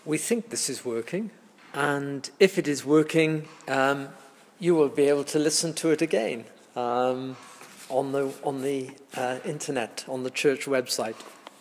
We think this is working, and if it is working, you will be able to listen to it again on the internet, on the church website.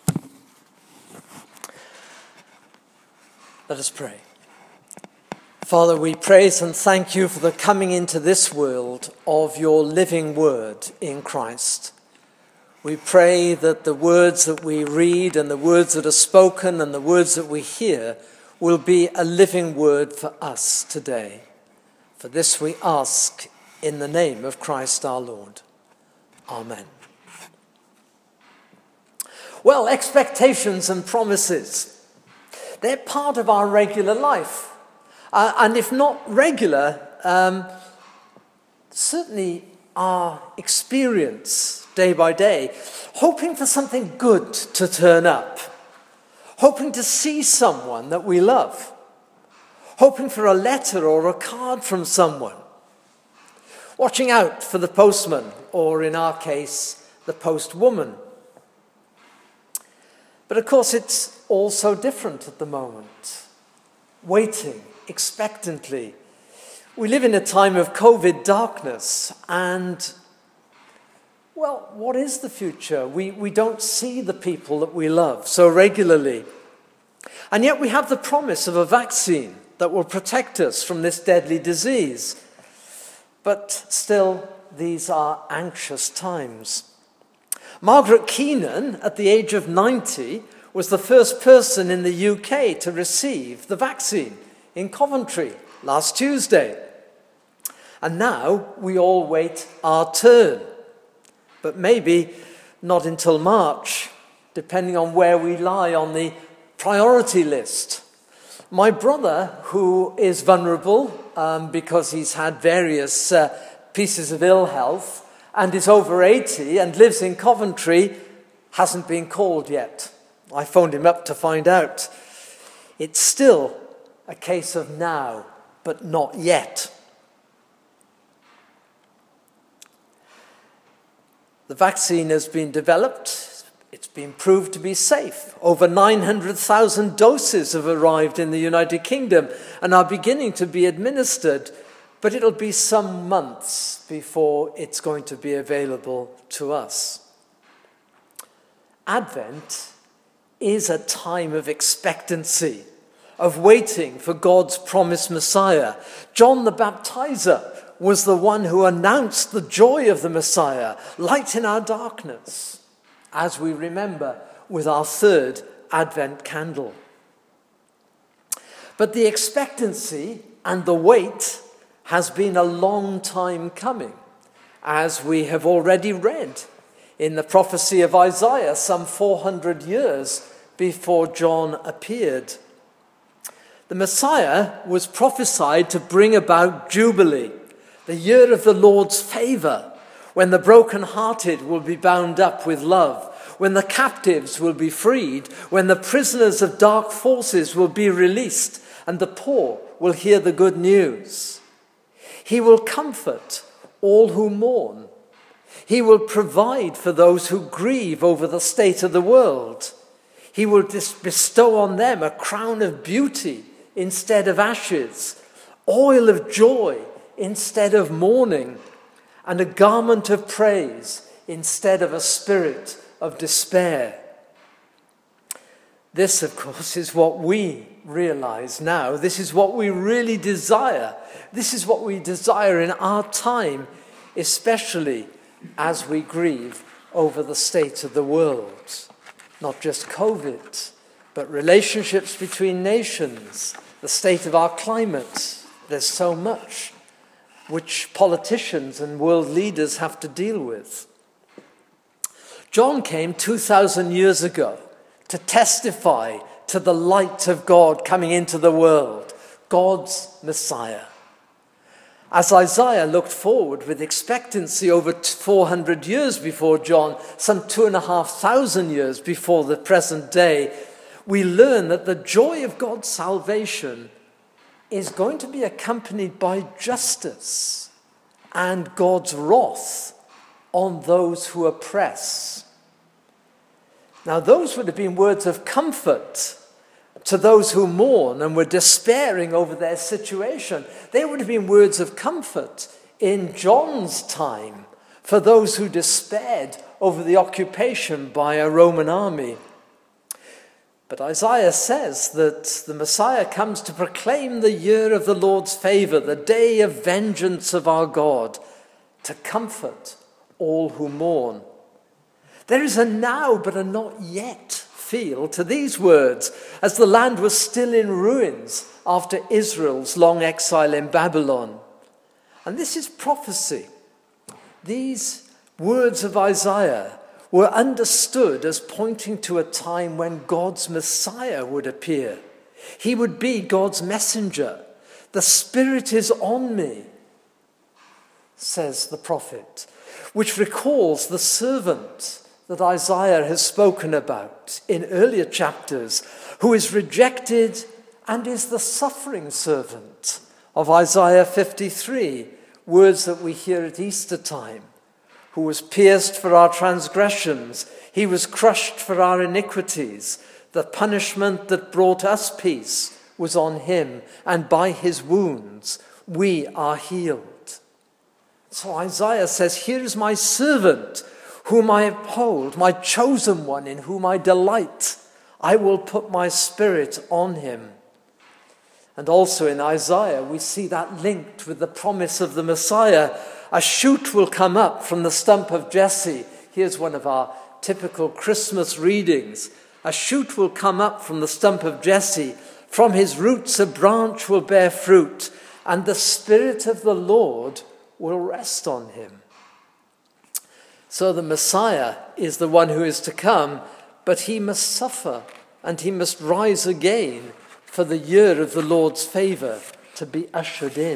Let us pray. Father, we praise and thank you for the coming into this world of your living word in Christ. We pray that the words that we read and the words that are spoken and the words that we hear will be a living word for us today. For this we ask in the name of Christ our Lord. Amen. Well, expectations and promises, they're part of our regular life. And if not regular, certainly our experience day by day, hoping for something good to turn up, hoping to see someone that we love, hoping for a letter or a card from someone, watching out for the postman, or in our case, the postwoman. But of course, it's all so different at the moment. Waiting expectantly. We live in a time of COVID darkness, and well, what is the future? We don't see the people that we love so regularly. And yet we have the promise of a vaccine that will protect us from this deadly disease. But still, these are anxious times. Margaret Keenan, at the age of 90, was the first person in the UK to receive the vaccine in Coventry last Tuesday. And now we all wait our turn. But maybe not until March, depending on where we lie on the priority list. My brother, who is vulnerable because he's had various pieces of ill health and is over 80 and lives in Coventry, hasn't been called yet. I phoned him up to find out. It's still a case of now, but not yet. The vaccine has been developed. It's been proved to be safe. Over 900,000 doses have arrived in the United Kingdom and are beginning to be administered, but it'll be some months before it's going to be available to us. Advent is a time of expectancy, of waiting for God's promised Messiah. John the Baptizer was the one who announced the joy of the Messiah, light in our darkness, as we remember with our third Advent candle. But the expectancy and the wait has been a long time coming, as we have already read in the prophecy of Isaiah some 400 years before John appeared. The Messiah was prophesied to bring about Jubilee, the year of the Lord's favor, when the brokenhearted will be bound up with love, when the captives will be freed, when the prisoners of dark forces will be released, and the poor will hear the good news. He will comfort all who mourn. He will provide for those who grieve over the state of the world. He will bestow on them a crown of beauty instead of ashes, oil of joy instead of mourning, and a garment of praise instead of a spirit of despair. This, of course, is what we realize now. This is what we really desire. This is what we desire in our time, especially as we grieve over the state of the world. Not just COVID, but relationships between nations, the state of our climate. There's so much which politicians and world leaders have to deal with. John came 2,000 years ago to testify to the light of God coming into the world, God's Messiah. As Isaiah looked forward with expectancy over 400 years before John, some 2,500 years before the present day, we learn that the joy of God's salvation is going to be accompanied by justice and God's wrath on those who oppress. Now, those would have been words of comfort to those who mourn and were despairing over their situation. They would have been words of comfort in John's time for those who despaired over the occupation by a Roman army. But Isaiah says that the Messiah comes to proclaim the year of the Lord's favor, the day of vengeance of our God, to comfort all who mourn. There is a now but a not yet feel to these words, as the land was still in ruins after Israel's long exile in Babylon. And this is prophecy. These words of Isaiah were understood as pointing to a time when God's Messiah would appear. He would be God's messenger. The Spirit is on me, says the prophet, which recalls the servant that Isaiah has spoken about in earlier chapters, who is rejected and is the suffering servant of Isaiah 53, words that we hear at Easter time. Who was pierced for our transgressions, he was crushed for our iniquities. The punishment that brought us peace was on him, and by his wounds we are healed. So Isaiah says, here is my servant, whom I uphold, my chosen one, in whom I delight. I will put my spirit on him. And also in Isaiah, we see that linked with the promise of the Messiah. A shoot will come up from the stump of Jesse. Here's one of our typical Christmas readings. A shoot will come up from the stump of Jesse. From his roots a branch will bear fruit, and the Spirit of the Lord will rest on him. So the Messiah is the one who is to come, but he must suffer and he must rise again for the year of the Lord's favor to be ushered in.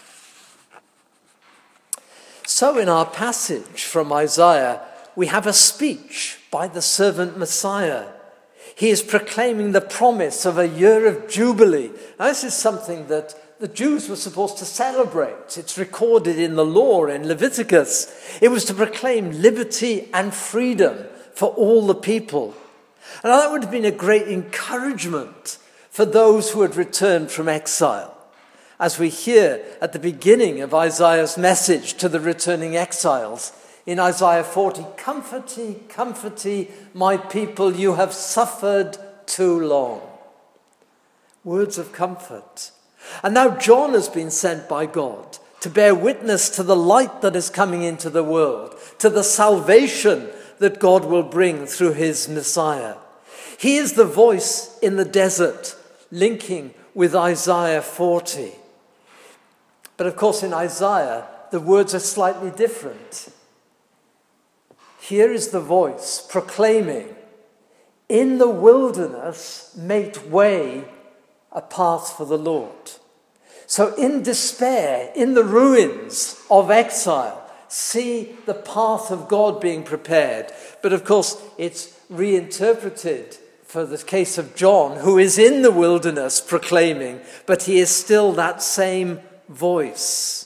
So in our passage from Isaiah, we have a speech by the servant Messiah. He is proclaiming the promise of a year of jubilee. Now, this is something that the Jews were supposed to celebrate. It's recorded in the law in Leviticus. It was to proclaim liberty and freedom for all the people. And that would have been a great encouragement for those who had returned from exile. As we hear at the beginning of Isaiah's message to the returning exiles, in Isaiah 40, "Comfort ye, comfort ye, my people, you have suffered too long." Words of comfort. And now John has been sent by God to bear witness to the light that is coming into the world, to the salvation that God will bring through his Messiah. He is the voice in the desert, linking with Isaiah 40. But of course in Isaiah, the words are slightly different. Here is the voice proclaiming, "In the wilderness, make way a path for the Lord." So in despair, in the ruins of exile, see the path of God being prepared. But of course, it's reinterpreted for the case of John, who is in the wilderness proclaiming, but he is still that same voice.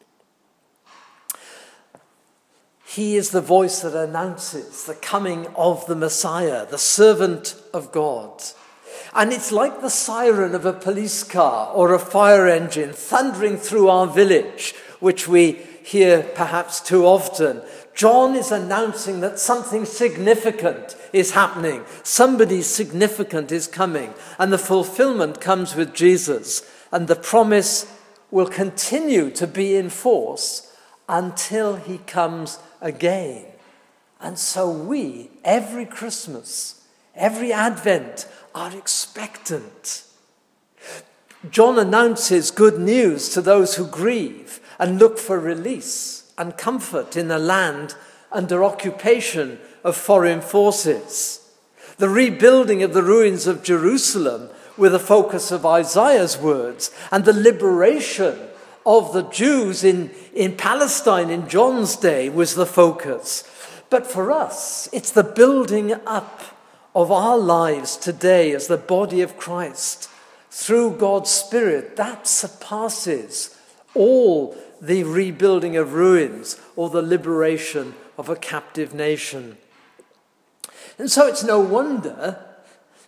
He is the voice that announces the coming of the Messiah, the servant of God. And it's like the siren of a police car or a fire engine thundering through our village, which we hear perhaps too often. John is announcing that something significant is happening. Somebody significant is coming. And the fulfillment comes with Jesus. And the promise will continue to be in force until he comes again. And so we, every Christmas, every Advent, are expectant. John announces good news to those who grieve and look for release and comfort in a land under occupation of foreign forces. The rebuilding of the ruins of Jerusalem with a focus of Isaiah's words, and the liberation of the Jews in Palestine in John's day was the focus. But for us, it's the building up of our lives today as the body of Christ through God's Spirit that surpasses all the rebuilding of ruins or the liberation of a captive nation. And so it's no wonder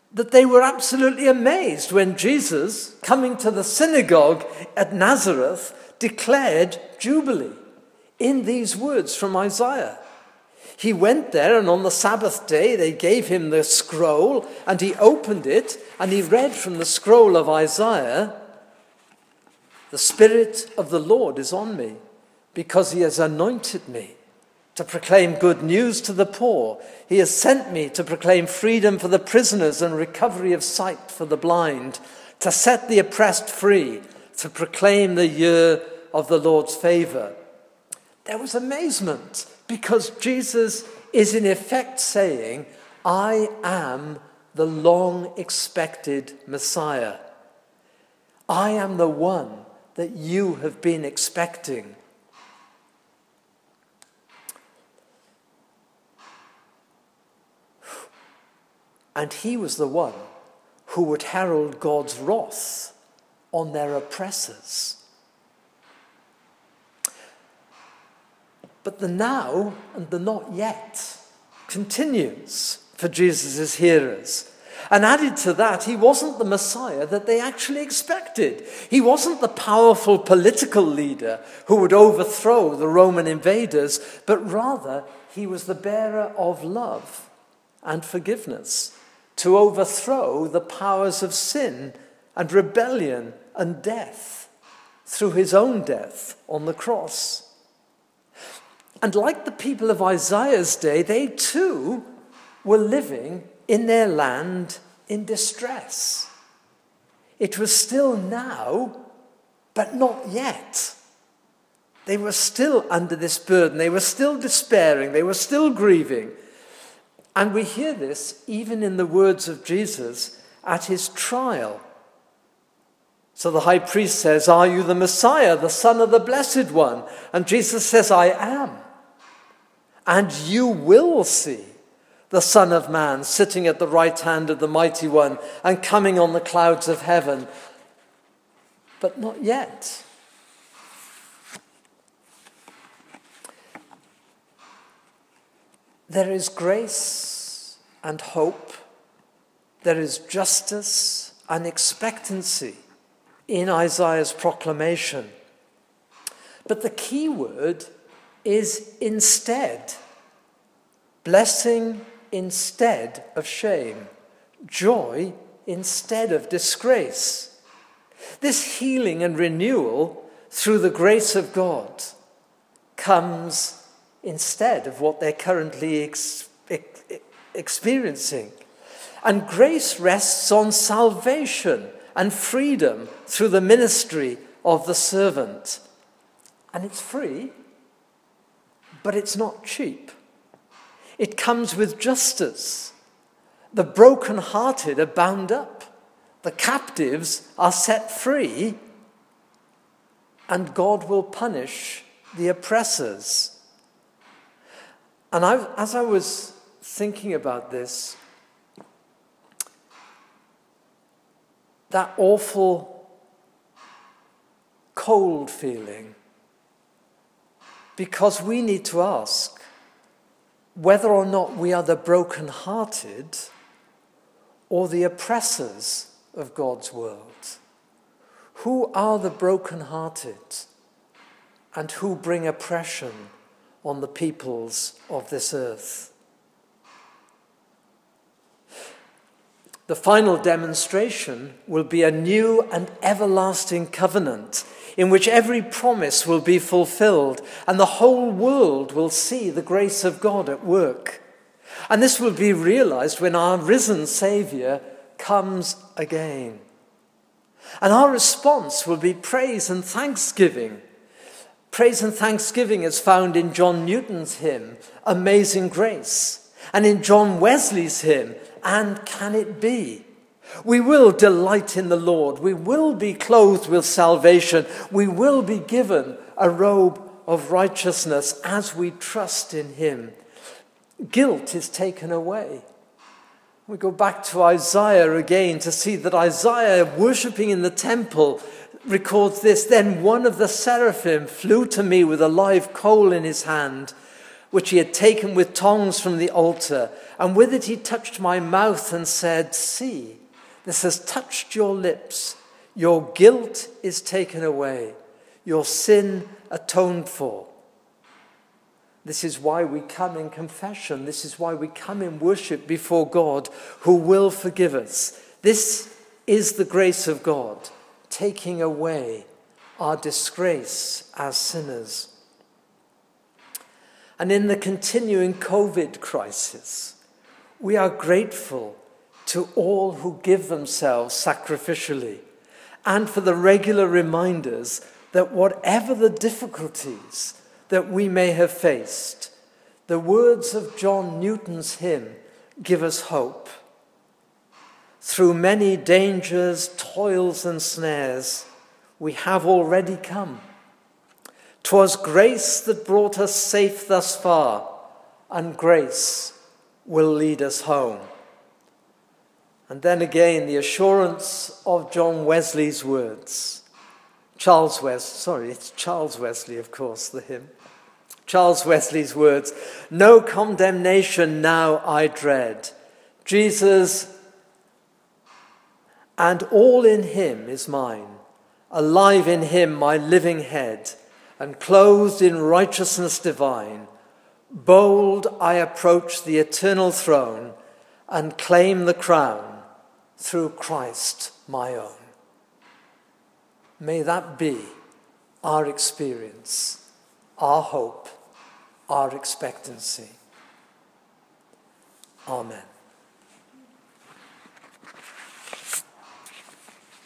that they were absolutely amazed when Jesus, coming to the synagogue at Nazareth, declared Jubilee in these words from Isaiah. He went there, and on the Sabbath day they gave him the scroll, and he opened it, and he read from the scroll of Isaiah, "The Spirit of the Lord is on me, because he has anointed me to proclaim good news to the poor. He has sent me to proclaim freedom for the prisoners and recovery of sight for the blind, to set the oppressed free, to proclaim the year of the Lord's favor." There was amazement, because Jesus is in effect saying, "I am the long-expected Messiah. I am the one that you have been expecting." And he was the one who would herald God's wrath on their oppressors. But the now and the not yet continues for Jesus' hearers. And added to that, he wasn't the Messiah that they actually expected. He wasn't the powerful political leader who would overthrow the Roman invaders, but rather he was the bearer of love and forgiveness, to overthrow the powers of sin and rebellion and death through his own death on the cross. And like the people of Isaiah's day, they too were living in their land in distress. It was still now, but not yet. They were still under this burden. They were still despairing. They were still grieving. And we hear this even in the words of Jesus at his trial. So the high priest says, "Are you the Messiah, the Son of the Blessed One?" And Jesus says, "I am. And you will see the Son of Man sitting at the right hand of the Mighty One and coming on the clouds of heaven." But not yet. There is grace and hope. There is justice and expectancy in Isaiah's proclamation. But the key word is instead. Blessing instead of shame. Joy instead of disgrace. This healing and renewal through the grace of God comes instead of what they're currently experiencing. And grace rests on salvation and freedom through the ministry of the servant. And it's free, but it's not cheap. It comes with justice. The broken-hearted are bound up. The captives are set free. And God will punish the oppressors. And as I was thinking about this, that awful cold feeling, because we need to ask whether or not we are the broken-hearted or the oppressors of God's world. Who are the broken-hearted and who bring oppression on the peoples of this earth? The final demonstration will be a new and everlasting covenant in which every promise will be fulfilled and the whole world will see the grace of God at work. And this will be realized when our risen Savior comes again. And our response will be praise and thanksgiving. Praise and thanksgiving is found in John Newton's hymn, Amazing Grace, and in John Wesley's hymn, And Can It Be? We will delight in the Lord. We will be clothed with salvation. We will be given a robe of righteousness as we trust in him. Guilt is taken away. We go back to Isaiah again to see that Isaiah, worshipping in the temple, records this. Then one of the seraphim flew to me with a live coal in his hand, which he had taken with tongs from the altar, and with it he touched my mouth and said, "See, this has touched your lips. Your guilt is taken away, your sin atoned for." This is why we come in confession. This is why we come in worship before God, who will forgive us. This is the grace of God, taking away our disgrace as sinners. And in the continuing COVID crisis, we are grateful to all who give themselves sacrificially, and for the regular reminders that whatever the difficulties that we may have faced, the words of John Newton's hymn give us hope. Through many dangers, toils and snares, we have already come. 'Twas grace that brought us safe thus far, and grace will lead us home. And then again, the assurance of John Wesley's words. It's Charles Wesley, of course, the hymn. Charles Wesley's words, "No condemnation now I dread. Jesus and all in him is mine. Alive in him my living head, and clothed in righteousness divine. Bold I approach the eternal throne, and claim the crown through Christ my own." May that be our experience, our hope, our expectancy. Amen.